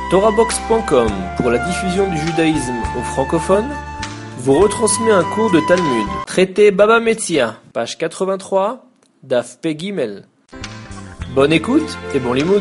TorahBox.com, pour la diffusion du judaïsme aux francophones, vous retransmet un cours de Talmud. Traité Baba Metzia, page 83, Daf Pei Gimel. Bonne écoute et bon limoud.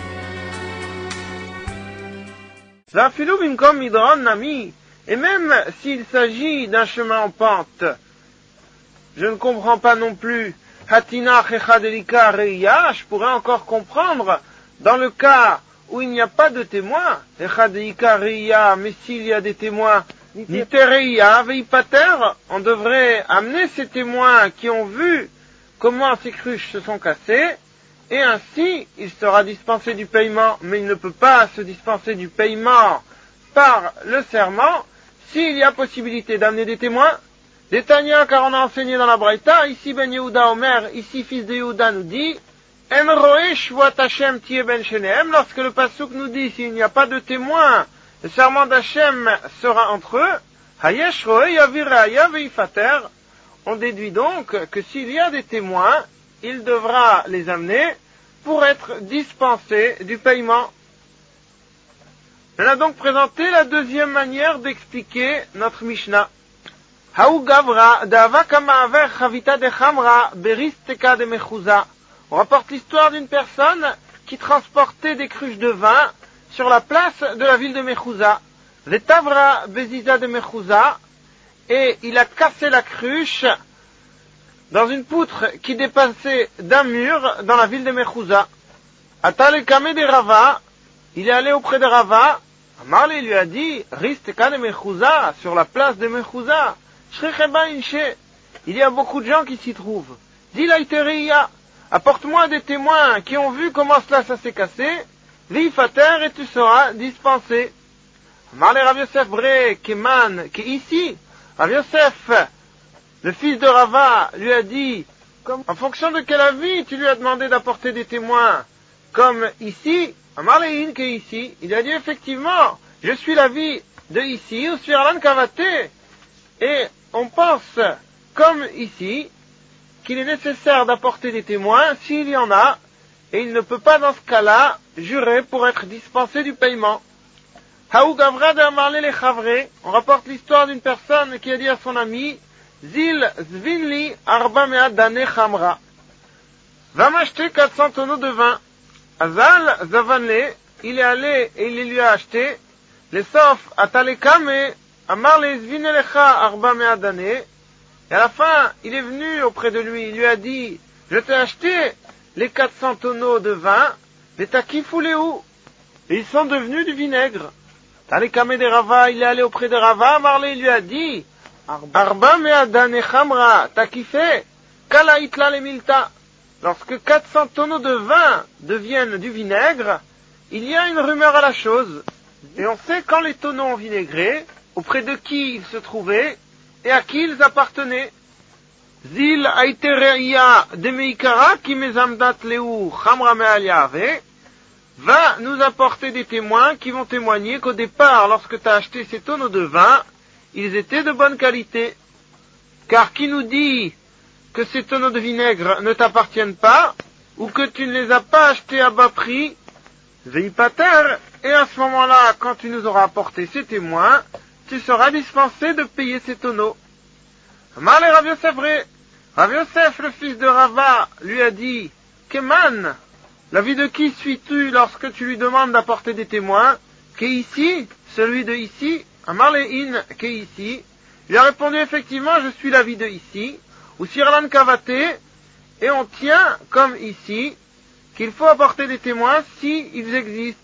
Et même s'il s'agit d'un chemin en pente, je ne comprends pas non plus. Hatina Chechadelika Reiya, je pourrais encore comprendre dans le cas où il n'y a pas de témoins. Chechadelika Reiya, mais s'il y a des témoins, Nitereiya Veipater, on devrait amener ces témoins qui ont vu comment ces cruches se sont cassées, et ainsi il sera dispensé du paiement, mais il ne peut pas se dispenser du paiement par le serment s'il y a possibilité d'amener des témoins. Des Tanya, car on a enseigné dans la Braïta, ici Ben Yehuda Omer, ici fils de Yehuda nous dit, En roe shvuat Hashem tie ben shenehem, lorsque le pasuk nous dit, s'il n'y a pas de témoins, le serment d'Hachem sera entre eux, Hayesh roe yaviraya veifater, on déduit donc que s'il y a des témoins, il devra les amener pour être dispensé du paiement. On a donc présenté la deuxième manière d'expliquer notre Mishnah. On rapporte l'histoire d'une personne qui transportait des cruches de vin sur la place de la ville de Mechouza. Vetavra beziza de Mechouza, et il a cassé la cruche dans une poutre qui dépassait d'un mur dans la ville de Mechouza. Atal Kame de Rava, il est allé auprès de Rava. Amarle lui a dit, Risteka de Mechouza, sur la place de Mechouza. Il y a beaucoup de gens qui s'y trouvent. Dis l'Aïteriya, apporte-moi des témoins qui ont vu comment cela ça s'est cassé, Vifater, et tu seras dispensé. Amarle Rav Yosef Bre, Keman, qui ici, Rav Yosef, le fils de Rava, lui a dit, en fonction de quel avis tu lui as demandé d'apporter des témoins, comme ici, Amarle In, qui ici, il a dit effectivement, je suis l'avis de ici, ou Svirlan Kavate, et on pense, comme ici, qu'il est nécessaire d'apporter des témoins s'il y en a, et il ne peut pas dans ce cas-là jurer pour être dispensé du paiement. Haou Gavra de Amarle le Chavre, on rapporte l'histoire d'une personne qui a dit à son ami, Zil Zvinli Arba Mea Dane Chamra, va m'acheter 400 tonneaux de vin. Azal Zavanle, il est allé et il les lui a achetés, les sauf Atalekame, Amar les Zvinelecha Arba Mea Dane, et à la fin, il est venu auprès de lui, il lui a dit, je t'ai acheté les 400 tonneaux de vin, les Takifuleu, et ils sont devenus du vinaigre. Talekame de Rava, il est allé auprès de Rava, Amarle lui a dit, Arba Mea Dane Chamra, Takife, Kala Itla le Milta. Lorsque 400 tonneaux de vin deviennent du vinaigre, il y a une rumeur à la chose, et on sait quand les tonneaux ont vinaigré, auprès de qui ils se trouvaient, et à qui ils appartenaient. Zil Aitereia de Meikara, qui mezamdat leu Chamra Mealiave, va nous apporter des témoins qui vont témoigner qu'au départ, lorsque tu as acheté ces tonneaux de vin, ils étaient de bonne qualité. Car qui nous dit que ces tonneaux de vinaigre ne t'appartiennent pas, ou que tu ne les as pas achetés à bas prix, Veipater, et à ce moment-là, quand tu nous auras apporté ces témoins, tu seras dispensé de payer ces tonneaux. Amarle Rav Yosef Bre, Rav Yosef, le fils de Rava, lui a dit, Keman, l'avis de qui suis-tu lorsque tu lui demandes d'apporter des témoins? Qu'est ici, celui de ici? Amarle In, qu'est ici? Il a répondu effectivement, je suis l'avis de ici, ou Sirlan Kavate, et on tient, comme ici, qu'il faut apporter des témoins si ils existent.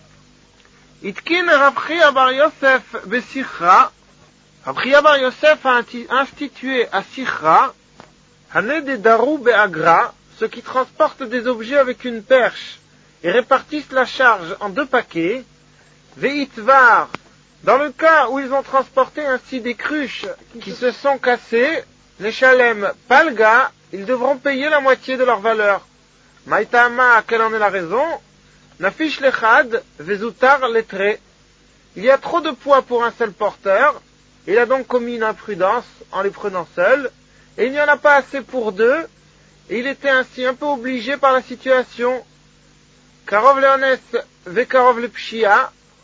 Itkin Rabchia Bar Yosef Besichra, Rabchia Bar Yosef a institué à Sichra, Hane de Daru Beagra, ceux qui transportent des objets avec une perche et répartissent la charge en 2 paquets, Veitvar, dans le cas où ils ont transporté ainsi des cruches qui se sont cassées, les Shalem Palga, ils devront payer la moitié de leur valeur. Maïtama, quelle en est la raison? Nafish lechad, vezutar letre. Il y a trop de poids pour un seul porteur, il a donc commis une imprudence en les prenant seuls, et il n'y en a pas assez pour 2, et il était ainsi un peu obligé par la situation. Karov leones ve karov le pshia,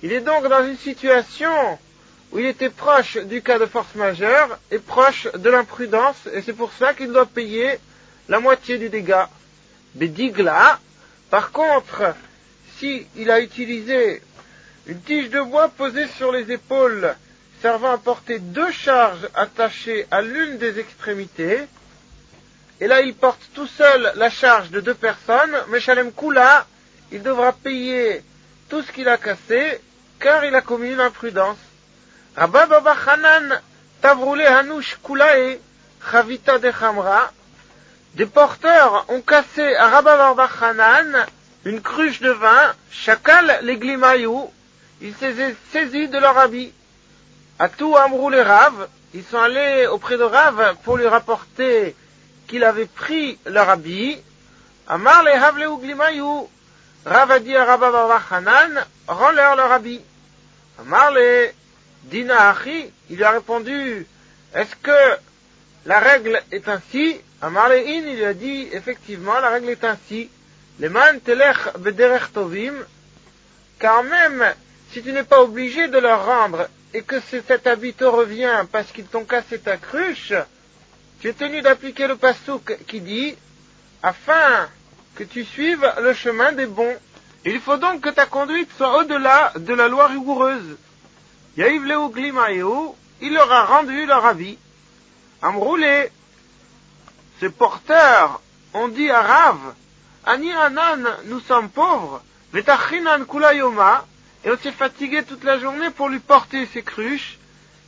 Il est donc dans une situation où il était proche du cas de force majeure et proche de l'imprudence, et c'est pour ça qu'il doit payer la moitié du dégât. Bedigla, par contre, si il a utilisé une tige de bois posée sur les épaules, servant à porter 2 charges attachées à l'une des extrémités, et là il porte tout seul la charge de 2 personnes, Meshalem Kula, il devra payer tout ce qu'il a cassé, car il a commis une imprudence. Rabba Baba Hanan Tavroule Hanush Kulae Chavita de Chamra. Des porteurs ont cassé à Rabba Baba Hanan une cruche de vin, Shakal les Glimayou, ils s'est saisis de leur habit. Atou Amrou les Rav, ils sont allés auprès de Rav pour lui rapporter qu'il avait pris leur habit. Amar les Havleu Glimayou, Rav a dit à Rabba Baba Hanan, rends-leur leur habit. Amar les Dina Achi, il lui a répondu, est-ce que la règle est ainsi? Amar les In, il lui a dit, effectivement, la règle est ainsi. Les man telech bederech tovim, car même si tu n'es pas obligé de leur rendre et que cet habit te revient parce qu'ils t'ont cassé ta cruche, tu es tenu d'appliquer le pasouk qui dit, afin que tu suives le chemin des bons. Il faut donc que ta conduite soit au-delà de la loi rigoureuse. Yaïv Leu Glimaïou, il leur a rendu leur habit. Amroulé, ces porteurs ont dit à Rav, Ani Anan, nous sommes pauvres, Vetachinan Kulayoma, et on s'est fatigué toute la journée pour lui porter ses cruches,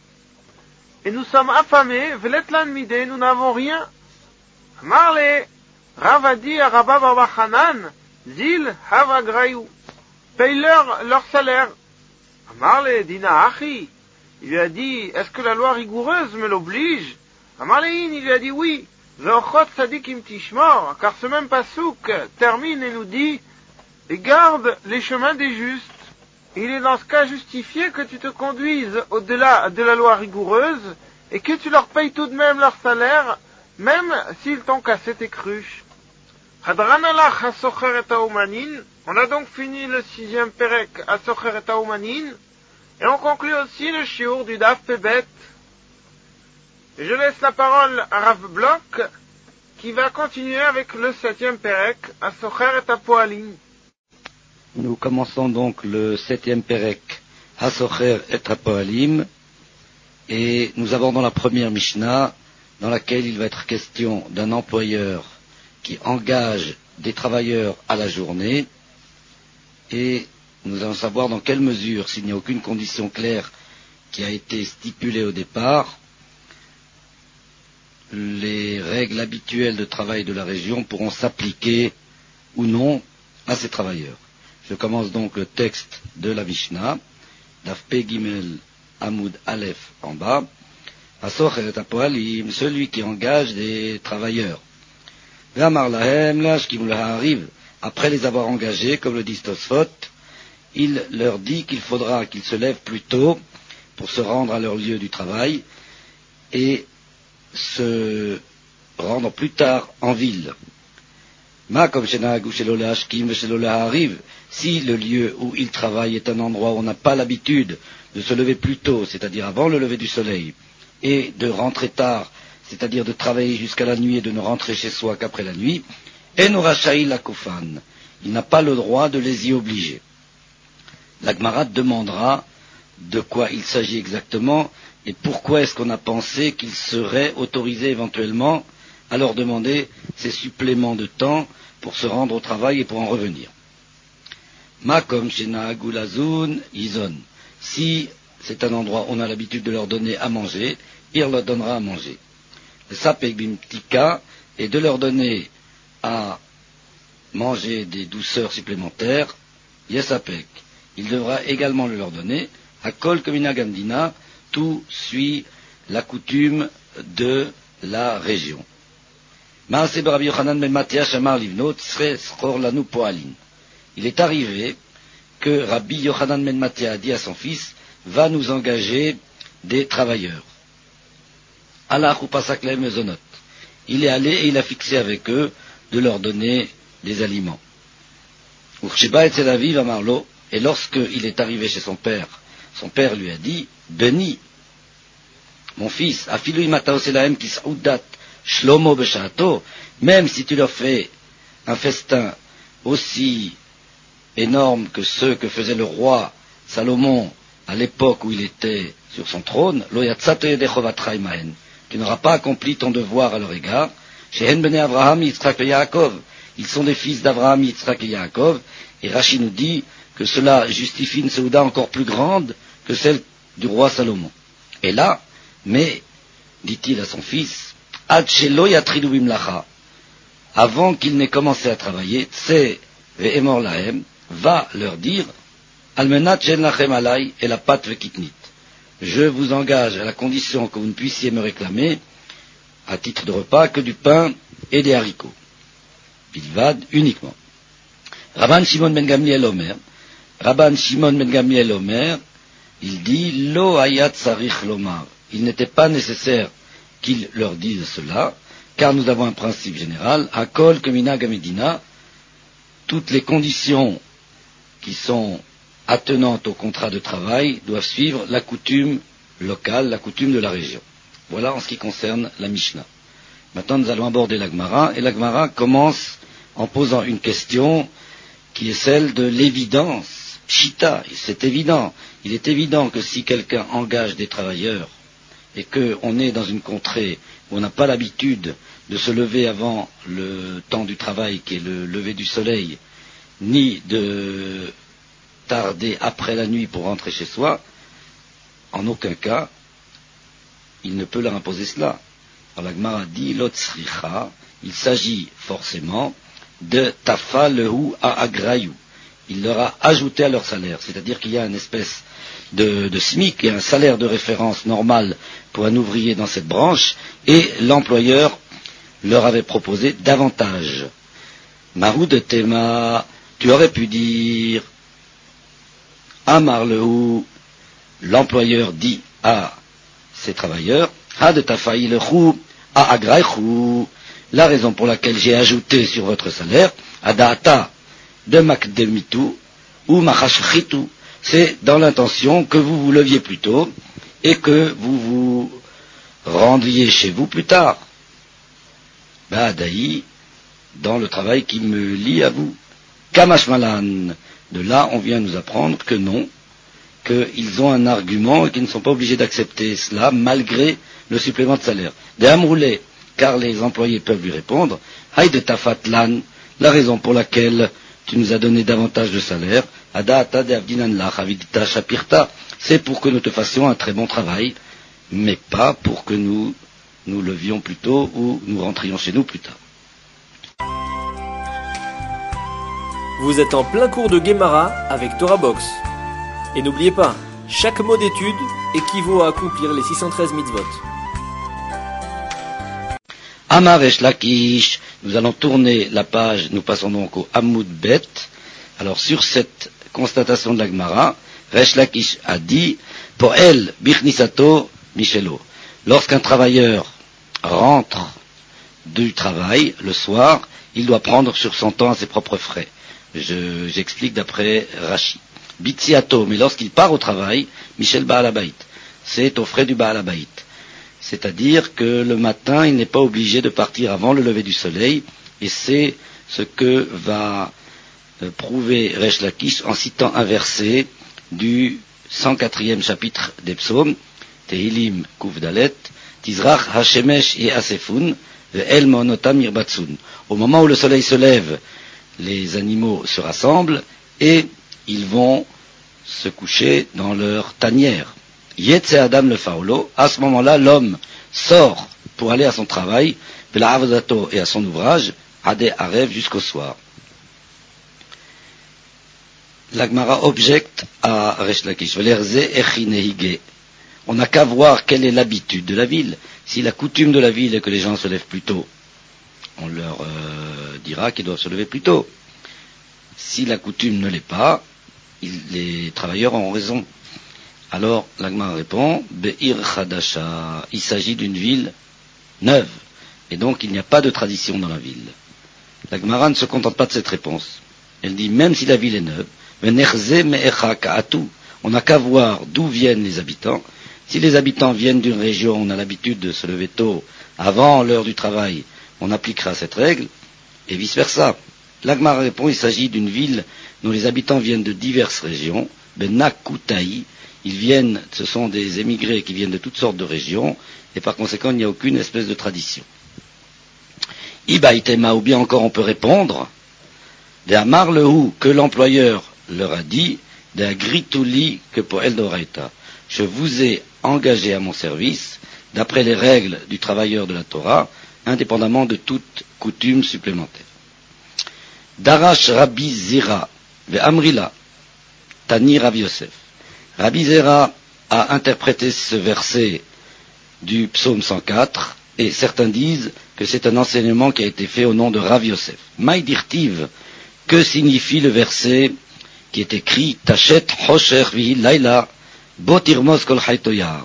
et nous sommes affamés, Veletlan Midé, nous n'avons rien. Amarle, Rav a dit à Rabba Baba Hanan, Zil Havagrayou, paye-leur leur salaire. Amarle Dina Achi, il lui a dit, est-ce que la loi rigoureuse me l'oblige? Amarlein, il lui a dit oui. Veochot Sadikim Tishmor, car ce même pasouk termine et nous dit, et garde les chemins des justes. Il est dans ce cas justifié que tu te conduises au-delà de la loi rigoureuse et que tu leur payes tout de même leur salaire, même s'ils t'ont cassé tes cruches. Hadranalach Hasocher et Haoumanin, on a donc fini le 6e Perek Hasocher et Haoumanin, et on conclut aussi le shiur du Daf Pebet. Et je laisse la parole à Rav Bloch, qui va continuer avec le 7e Perek Hasocher et Hapoalim. Nous commençons donc le 7e Perek Hasocher et Hapoalim, et nous abordons la première Mishnah, dans laquelle il va être question d'un employeur qui engage des travailleurs à la journée, et nous allons savoir dans quelle mesure, s'il n'y a aucune condition claire qui a été stipulée au départ, les règles habituelles de travail de la région pourront s'appliquer ou non à ces travailleurs. Je commence donc le texte de la Mishnah, Daf Pe Gimel Amoud Aleph en bas, Hasocher et Hapoalim, celui qui engage des travailleurs. Ve'amar lahem, l'âge qui arrive, après les avoir engagés, comme le dit Tosfot, il leur dit qu'il faudra qu'ils se lèvent plus tôt pour se rendre à leur lieu du travail et se rendre plus tard en ville. Ma comme Shenagou chez Kim chez arrive, si le lieu où il travaille est un endroit où on n'a pas l'habitude de se lever plus tôt, c'est-à-dire avant le lever du soleil, et de rentrer tard, c'est-à-dire de travailler jusqu'à la nuit et de ne rentrer chez soi qu'après la nuit, Enorachaï la Koufan, il n'a pas le droit de les y obliger. La Gemara demandera de quoi il s'agit exactement et pourquoi est-ce qu'on a pensé qu'il serait autorisé éventuellement à leur demander ces suppléments de temps pour se rendre au travail et pour en revenir. Makom Shena Gulazun Izon. Si c'est un endroit où on a l'habitude de leur donner à manger, il leur donnera à manger. Le Sapek Bimtika est de leur donner à manger des douceurs supplémentaires, Yesapek. Il devra également le leur donner, à Kol Komina Gandina, tout suit la coutume de la région. Il est arrivé que Rabbi Yochanan ben Mattia a dit à son fils, va nous engager des travailleurs. Il est allé et il a fixé avec eux de leur donner des aliments. Et lorsqu'il est arrivé chez son père lui a dit, Beni, mon fils, afilu imata oselahem kisaudat shlomo beshato, même si tu leur fais un festin aussi énorme que ceux que faisait le roi Salomon à l'époque où il était sur son trône, lo yatzat yedechovatra imahen, tu n'auras pas accompli ton devoir à leur égard. Shehen bene Avraham, Yitzhak et Yaakov, ils sont des fils d'Avraham, Yitzhak et Yaakov, et Rashi nous dit que cela justifie une Seouda encore plus grande que celle du roi Salomon. Et là, mais, dit-il à son fils, Ad shelo yatridu bimlacha, avant qu'il n'ait commencé à travailler, Tse ve'emor lahem, va leur dire, Almenat shen lachem alai et la pat vekitnit. Je vous engage à la condition que vous ne puissiez me réclamer, à titre de repas, que du pain et des haricots. Bilvad uniquement. Rabban Shimon ben Gamliel Omer, il dit, Lo hayat sarich lomar. Il n'était pas nécessaire qu'il leur dise cela, car nous avons un principe général, Akol Kemina Gamedina, toutes les conditions qui sont attenantes au contrat de travail doivent suivre la coutume locale, la coutume de la région. Voilà en ce qui concerne la Mishnah. Maintenant, nous allons aborder la Gemara, et la Gemara commence en posant une question qui est celle de l'évidence. Shita, c'est évident. Il est évident que si quelqu'un engage des travailleurs et qu'on est dans une contrée où on n'a pas l'habitude de se lever avant le temps du travail, qui est le lever du soleil, ni de tarder après la nuit pour rentrer chez soi, en aucun cas, il ne peut leur imposer cela. Alors la Gemara dit, Lotzricha, il s'agit forcément de Tafa lehu a agrayou. Il leur a ajouté à leur salaire, c'est-à-dire qu'il y a une espèce de SMIC, et un salaire de référence normal pour un ouvrier dans cette branche, et l'employeur leur avait proposé davantage. Marou de Tema, tu aurais pu dire, Amar lehu, l'employeur dit à ses travailleurs, Ha de Tafaï lehu a agrayou, la raison pour laquelle j'ai ajouté sur votre salaire, Adata de Makdemitu ou Machashchitu, c'est dans l'intention que vous vous leviez plus tôt et que vous vous rendiez chez vous plus tard. Ba'adaï, dans le travail qui me lie à vous. Kamashmalan, de là on vient nous apprendre que non, qu'ils ont un argument et qu'ils ne sont pas obligés d'accepter cela malgré le supplément de salaire. De Amroulé, car les employés peuvent lui répondre, Haï de Tafatlan, la raison pour laquelle tu nous as donné davantage de salaire, c'est pour que nous te fassions un très bon travail, mais pas pour que nous nous levions plus tôt ou nous rentrions chez nous plus tard. Vous êtes en plein cours de Gemara avec Torah Box. Et n'oubliez pas, chaque mot d'étude équivaut à accomplir les 613 mitzvot. Amar Resh Lakish, nous allons tourner la page, nous passons donc au Hamoud Bet. Alors sur cette constatation de la Gemara, Resh Lakish a dit, pour elle, Bichnisato Michelo, lorsqu'un travailleur rentre du travail le soir, il doit prendre sur son temps à ses propres frais. J'explique d'après Rashi. Bitsiato, mais lorsqu'il part au travail, Michel Baal Habayit, c'est aux frais du Baal Habayit. C'est-à-dire que le matin, il n'est pas obligé de partir avant le lever du soleil, et c'est ce que va prouver Resh Lakish en citant un verset du 104e chapitre des psaumes, Tehilim Kuf Dalet, Tizrach Hashemesh Yeasefun, Ve'el Monotam Irbatsun. Au moment où le soleil se lève, les animaux se rassemblent et ils vont se coucher dans leur tanière. Yetze Adam le Faolo, à ce moment-là, l'homme sort pour aller à son travail, Vela Avodato et à son ouvrage, Ade Arev jusqu'au soir. L'Agmara objecte à Resh Lakish, Velerze Echinehige. On n'a qu'à voir quelle est l'habitude de la ville. Si la coutume de la ville est que les gens se lèvent plus tôt, on leur dira qu'ils doivent se lever plus tôt. Si la coutume ne l'est pas, les travailleurs ont raison. Alors, l'Agmara répond, Be'ir Chadasha, il s'agit d'une ville neuve, et donc il n'y a pas de tradition dans la ville. L'Agmara ne se contente pas de cette réponse. Elle dit, même si la ville est neuve, on n'a qu'à voir d'où viennent les habitants. Si les habitants viennent d'une région, on a l'habitude de se lever tôt, avant l'heure du travail, on appliquera cette règle, et vice-versa. L'Agmara répond, il s'agit d'une ville dont les habitants viennent de diverses régions, Nakutaï, ce sont des émigrés qui viennent de toutes sortes de régions, et par conséquent, il n'y a aucune espèce de tradition. Ibaïtema, ou bien encore on peut répondre, de Amar Lehu, que l'employeur leur a dit, de Grituli, que pour Eldoraita, je vous ai engagé à mon service, d'après les règles du travailleur de la Torah, indépendamment de toute coutume supplémentaire. Darash Rabbi Zira, ve Amrila, Tani Rabbi Yosef. Rabbi Zira a interprété ce verset du psaume 104, et certains disent que c'est un enseignement qui a été fait au nom de Rav Yosef. Maïdirtiv, que signifie le verset qui est écrit Tachet Hosher Vihi Laila Botirmos Kol Haytoyar.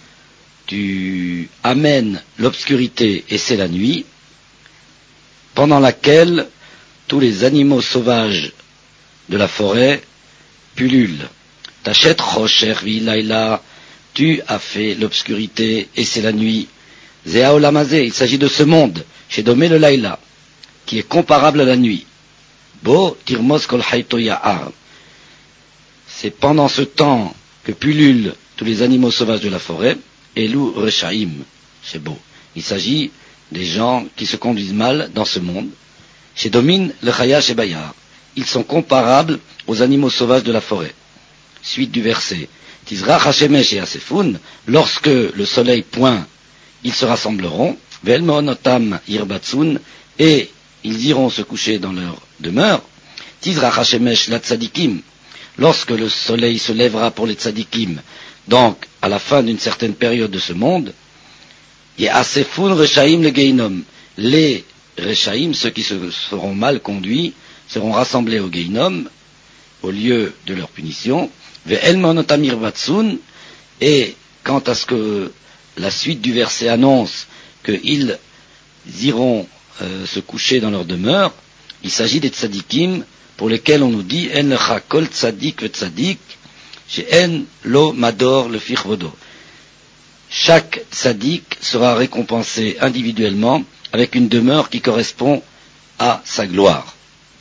Tu amènes l'obscurité et c'est la nuit, pendant laquelle tous les animaux sauvages de la forêt pullulent. Tachet Hosher Vihi Laila, tu as fait l'obscurité et c'est la nuit. Zéa Olamazé, il s'agit de ce monde, chez Domé le Laïla, qui est comparable à la nuit. Bo Tirmos Kol Haytoyar. C'est pendant ce temps que pullulent tous les animaux sauvages de la forêt, Elou Rechaim, c'est beau. Il s'agit des gens qui se conduisent mal dans ce monde. Chez Domine le Chaya chez Bayar. Ils sont comparables aux animaux sauvages de la forêt. Suite du verset. Tizrach Hashemesh et Asefun, lorsque le soleil pointe, ils se rassembleront, Velmonotam Irbatsun, et ils iront se coucher dans leur demeure. Tizrach Hashemesh la Tzadikim, lorsque le soleil se lèvera pour les Tzadikim, donc à la fin d'une certaine période de ce monde, et Asefun Rechaim le Geinom, les Rechaim, ceux qui se seront mal conduits, seront rassemblés au Geinom, au lieu de leur punition, Ve'elmonotam Irbatsun, et quant à ce que la suite du verset annonce qu'ils iront se coucher dans leur demeure, il s'agit des tzadikim pour lesquels on nous dit En lecha kol tzadik ve tzadik, she'en lo mador le firvodo. Chaque tzadik sera récompensé individuellement avec une demeure qui correspond à sa gloire.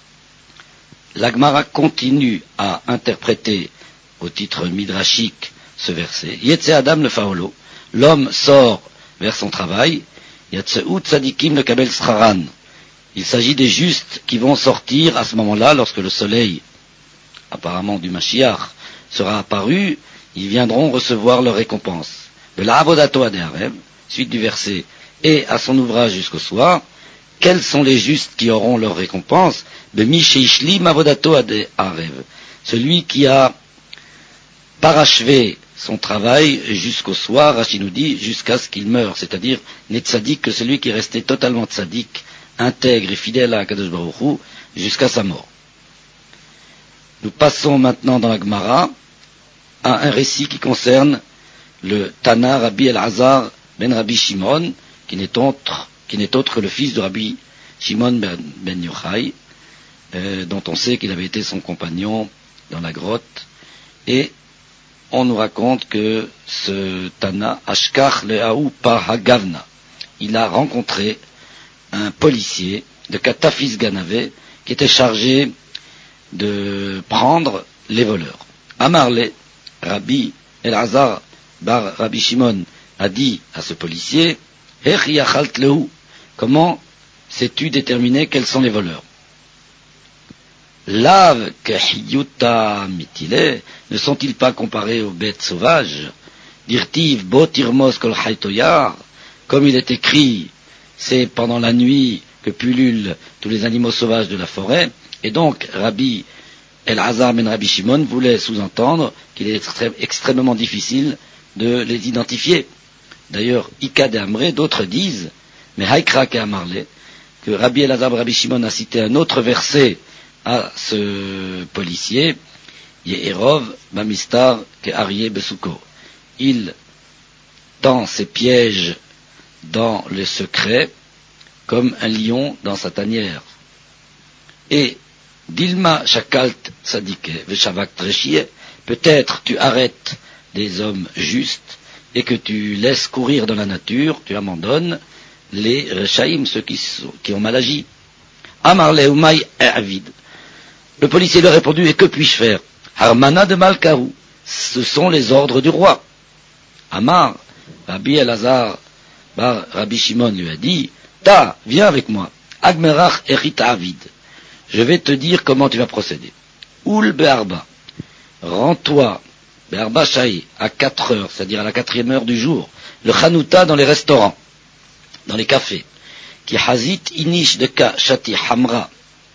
L'Agmara continue à interpréter au titre midrashique ce verset. Yetze Adam le faolo, l'homme sort vers son travail. Yatseu tzadikim le kabel sraran. Il s'agit des justes qui vont sortir à ce moment-là, lorsque le soleil, apparemment du Mashiach, sera apparu, ils viendront recevoir leur récompense. De la avodato adeharev, suite du verset, et à son ouvrage jusqu'au soir, quels sont les justes qui auront leur récompense? De misheishlim avodato adeharev, celui qui a parachevé son travail jusqu'au soir, Rashi nous dit, jusqu'à ce qu'il meure, c'est-à-dire n'est tzaddik que celui qui est resté totalement tzaddik, intègre et fidèle à Akadosh Baruch Hu, jusqu'à sa mort. Nous passons maintenant dans la Gemara à un récit qui concerne le Tana Rabbi El-Hazar ben Rabbi Shimon, qui n'est autre que le fils de Rabbi Shimon ben Yochai, dont on sait qu'il avait été son compagnon dans la grotte, et on nous raconte que ce Tana, Ashkach Le'aou par Hagavna, il a rencontré un policier de Katafis Ganave qui était chargé de prendre les voleurs. Amarle, Rabbi El-Hazar bar Rabbi Shimon a dit à ce policier, Ech yachalt lehu, comment sais-tu déterminer quels sont les voleurs? Lav kehiyuta mitile, ne sont-ils pas comparés aux bêtes sauvages? Dirtiv botirmos kol haytoyar, comme il est écrit, c'est pendant la nuit que pullulent tous les animaux sauvages de la forêt, et donc Rabbi El-Hazar ben Rabbi Shimon voulait sous-entendre qu'il est extrêmement difficile de les identifier. D'ailleurs, Ika de Amré, d'autres disent, mais Haïkra ke Amarle, que Rabbi El-Hazar ben Rabbi Shimon a cité un autre verset à ce policier, Yeherov Bamistar ke Aryeh Besuko. Il tend ses pièges dans le secret comme un lion dans sa tanière. Et Dilma shakalt sadike veshavak treshie. Peut-être tu arrêtes des hommes justes et que tu laisses courir dans la nature, tu abandonnes les rechaïm, ceux qui ont mal agi. Amar leumai avid. Le policier lui a répondu, et que puis-je faire? Harmana de Malkarou. Ce sont les ordres du roi. Amar, Rabbi Elazar, Rabbi Shimon lui a dit, Ta, viens avec moi. Agmerach erit avid. Je vais te dire comment tu vas procéder. Oul be'arba. Rends-toi, be'arba sha'i, à 4 heures, c'est-à-dire à la 4e heure du jour, le chanouta dans les restaurants, dans les cafés. Ki hazit inish de ka shati hamra.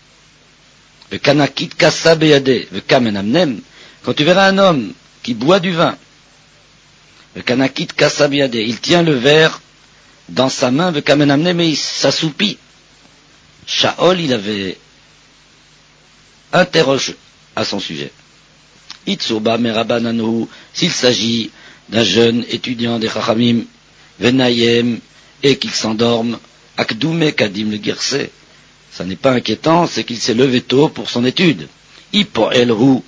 Le kanakit kassa beyade, le kamenamnem. Quand tu verras un homme qui boit du vin, le kanakit kassa beyade, il tient le verre dans sa main, le kamenamnem, mais il s'assoupit. Shaol, il avait interroge à son sujet. Itsuba merabananu, s'il s'agit d'un jeune étudiant des Chachamim, venayem, et qu'il s'endorme, akdoume kadim le girse, ça n'est pas inquiétant, c'est qu'il s'est levé tôt pour son étude. Ipo elru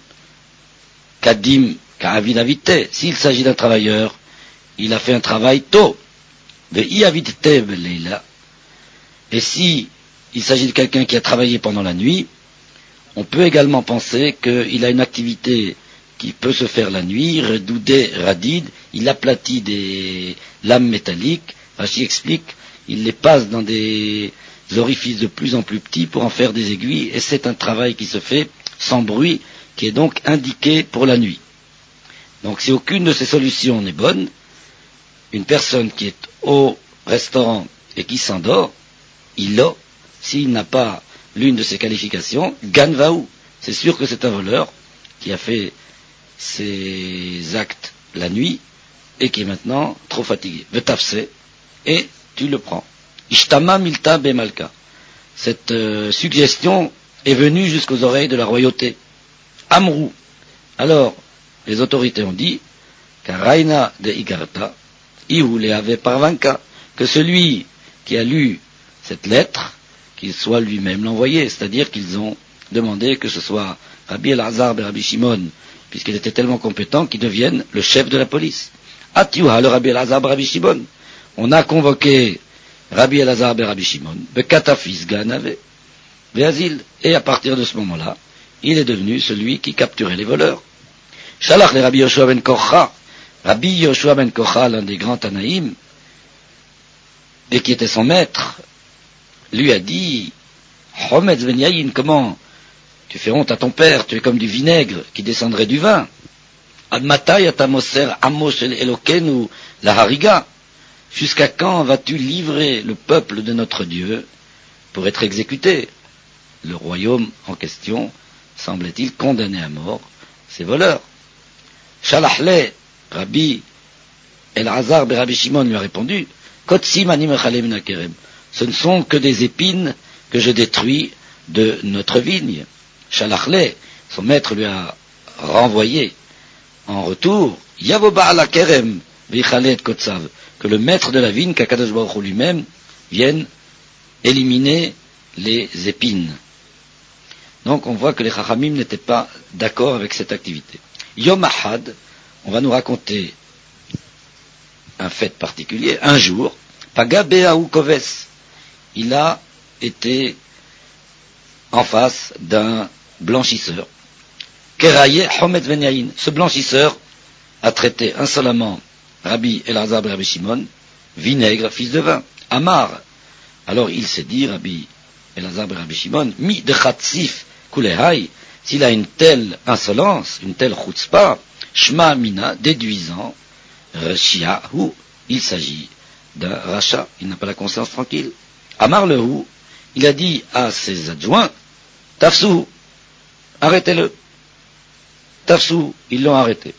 kadim ka'avinavite, s'il s'agit d'un travailleur, il a fait un travail tôt. Ve'iavite beleila, et si il s'agit de quelqu'un qui a travaillé pendant la nuit, on peut également penser qu'il a une activité qui peut se faire la nuit, redoudé radid, il aplatit des lames métalliques, Rachi explique, il les passe dans des orifices de plus en plus petits pour en faire des aiguilles, et c'est un travail qui se fait sans bruit, qui est donc indiqué pour la nuit. Donc si aucune de ces solutions n'est bonne, une personne qui est au restaurant et qui s'endort, il a, s'il n'a pas l'une de ces qualifications, ganvaou. C'est sûr que c'est un voleur qui a fait ses actes la nuit et qui est maintenant trop fatigué. Vetafse, et tu le prends. Ishtama milta bemalka. Cette suggestion est venue jusqu'aux oreilles de la royauté. Amrou. Alors, les autorités ont dit, Karaina de Igarta, Ihu le avait parvanka, que celui qui a lu cette lettre, qu'il soit lui-même l'envoyé, c'est-à-dire qu'ils ont demandé que ce soit Rabbi Elazar et Rabbi Shimon, puisqu'il était tellement compétent, qu'il devienne le chef de la police. Atiuha le Rabbi Elazar et Rabbi Shimon. On a convoqué Rabbi Elazar et Rabbi Shimon, Bekatafis Ganave, Beazil, et à partir de ce moment-là, il est devenu celui qui capturait les voleurs. Shalach le Rabbi Yoshua ben Kocha, Rabbi Yoshua ben Kocha, l'un des grands Tanaïm, et qui était son maître, lui a dit, Hometz ben Yayin, comment tu fais honte à ton père, tu es comme du vinaigre qui descendrait du vin. Admatai atamoser amos el Elokenu la hariga. Jusqu'à quand vas-tu livrer le peuple de notre Dieu pour être exécuté? Le royaume en question, semble-t-il, condamné à mort ces voleurs. Shalahle, Rabbi Elazar ben Rabbi Shimon lui a répondu, Kotsim anim echalem nakerem. Ce ne sont que des épines que je détruis de notre vigne. Shalachle, son maître lui a renvoyé en retour, Yavoba ala kerem vichalet kotsav, que le maître de la vigne, qu'Akadosh Baruch Hu lui-même, vienne éliminer les épines. Donc on voit que les Chachamim n'étaient pas d'accord avec cette activité. Yom Ahad, on va nous raconter un fait particulier. Un jour, Pagabeaou Koves, il a été en face d'un blanchisseur. Keraye Homet Venyayin. Ce blanchisseur a traité insolemment Rabbi Elazar et Rabbi Shimon, vinaigre, fils de vin. Amar. Alors il s'est dit, Rabbi Elazar et Rabbi Shimon, mi de chatzif kulehai, s'il a une telle insolence, une telle chutzpah, shma mina, déduisant, reshiahu, il s'agit d'un rachat, il n'a pas la conscience tranquille. Amar lehu, il a dit à ses adjoints, tafsou, arrêtez-le. Tafsou, ils l'ont arrêté.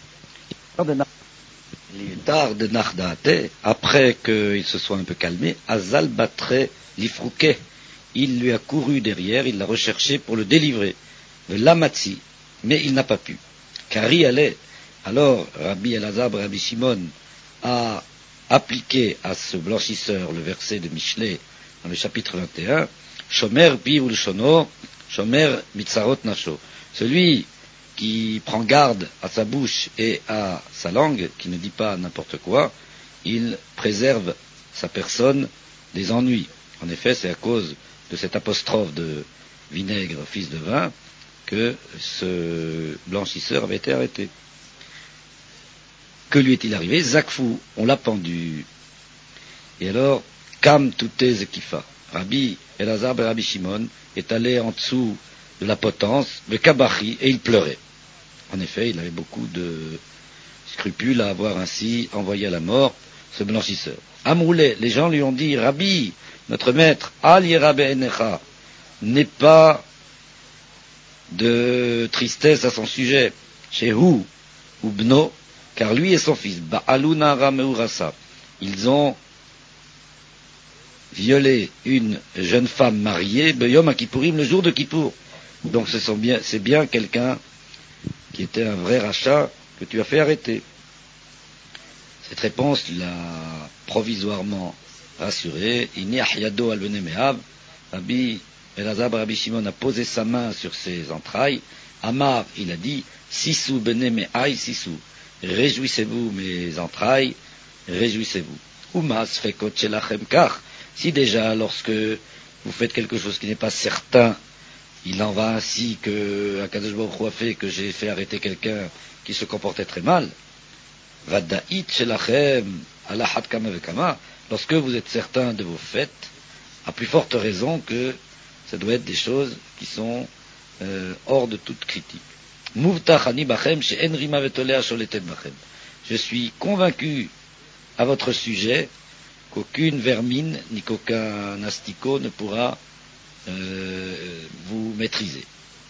Tard de Nardate, après qu'il se soit un peu calmé, Azal Batre l'Ifrouquet, il lui a couru derrière, il l'a recherché pour le délivrer, de l'Amatsi, mais il n'a pas pu. Kari allait, alors Rabbi Elazar, Rabbi Shimon, a appliqué à ce blanchisseur le verset de Michelet, dans le chapitre 21, Shomer pi ulshono, Shomer mitzarot nasho. Celui qui prend garde à sa bouche et à sa langue, qui ne dit pas n'importe quoi, il préserve sa personne des ennuis. En effet, c'est à cause de cette apostrophe de vinaigre, fils de vin, que ce blanchisseur avait été arrêté. Que lui est-il arrivé? Zakfou, on l'a pendu. Et alors, Kam Touté Zekifa, Rabbi Elazar ben Rabbi Shimon est allé en dessous de la potence, le Kabachi, et il pleurait. En effet, il avait beaucoup de scrupules à avoir ainsi envoyé à la mort ce blanchisseur. Amroulé, les gens lui ont dit, Rabbi, notre maître, Al Yera Be'enecha, n'est pas de tristesse à son sujet, Shehu ou Bno, car lui et son fils, Ba'aluna Rameurasa, ils ont violé une jeune femme mariée, Beyom Akipurim, le jour de Kippour. Donc c'est bien quelqu'un qui était un vrai rachat que tu as fait arrêter. Cette réponse l'a provisoirement rassuré. Iniahyado al-Benemehav, Rabbi Elazar Rabbi Shimon a posé sa main sur ses entrailles. Amar, il a dit, Sissou Benemehaï Sissou, réjouissez-vous mes entrailles, réjouissez-vous. Umas fekot shelachem kach, si déjà lorsque vous faites quelque chose qui n'est pas certain, il en va ainsi que Akadosh Baruch Hu a fait que j'ai fait arrêter quelqu'un qui se comportait très mal. Vada'it shelachem ala had kama vekama, lorsque vous êtes certain de vos faits, à plus forte raison que ça doit être des choses qui sont hors de toute critique. Muvtach ani bachem she'en rima vetolea sholetet bachem. Je suis convaincu à votre sujet qu'aucune vermine ni qu'aucun asticot ne pourra vous maîtriser.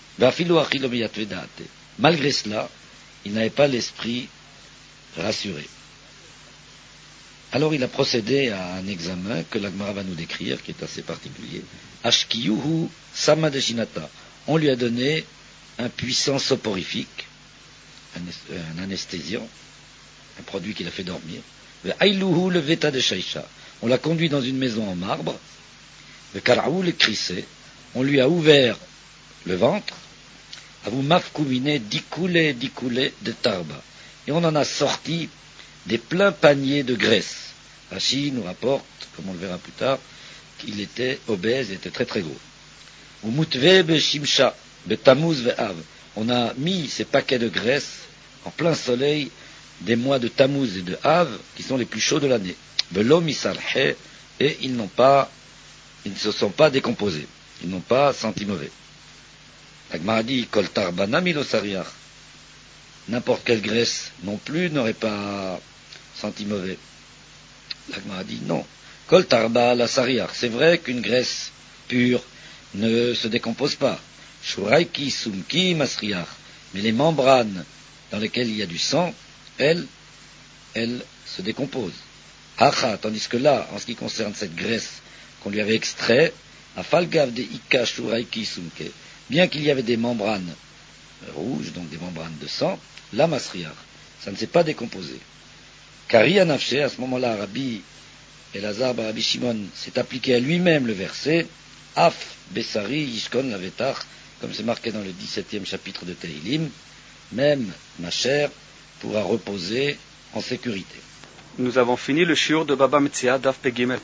Malgré cela, il n'avait pas l'esprit rassuré. Alors il a procédé à un examen que l'Agmara va nous décrire, qui est assez particulier. Ashkiyuhu samadeshinata. On lui a donné un puissant soporifique, un anesthésiant, un produit qui l'a fait dormir. Aïluhu le veta de shaisha. On l'a conduit dans une maison en marbre. Le karaou le crissé. On lui a ouvert le ventre. Avou mafkoumine dikoulé de tarba. Et on en a sorti des pleins paniers de graisse. Rachi nous rapporte, comme on le verra plus tard, qu'il était obèse et était très très gros. Ou mutve be shimsha be tamuz ve av. On a mis ces paquets de graisse en plein soleil des mois de Tammuz et de Av, qui sont les plus chauds de l'année. Belom isarhe, et ils ne se sont pas décomposés. Ils n'ont pas senti mauvais. L'Agmara dit, kol tarbana milo sariach. N'importe quelle graisse non plus n'aurait pas senti mauvais. L'Agmara dit, non. Kol tarba la sariach. C'est vrai qu'une graisse pure ne se décompose pas. Shuraiki sumki masriach. Mais les membranes dans lesquelles il y a du sang, elles se décomposent. Acha, tandis que là, en ce qui concerne cette graisse qu'on lui avait extrait, à falgav de ika shuraiki sumke, bien qu'il y avait des membranes rouges, donc des membranes de sang, la masriach, ça ne s'est pas décomposé. Kari anafshe, à ce moment-là, Rabbi Elazar Rabbi Shimon s'est appliqué à lui-même le verset, Af besari yishkon lavetach, comme c'est marqué dans le 17e chapitre de Tehillim, même ma chair pourra reposer en sécurité. Nous avons fini le shiur de Baba Metzia Daf Pegimel.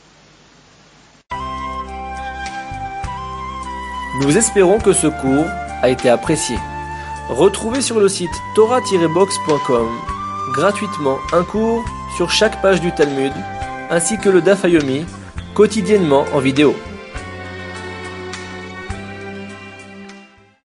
Nous espérons que ce cours a été apprécié. Retrouvez sur le site torah-box.com gratuitement un cours sur chaque page du Talmud, ainsi que le Daf Yomi, quotidiennement en vidéo.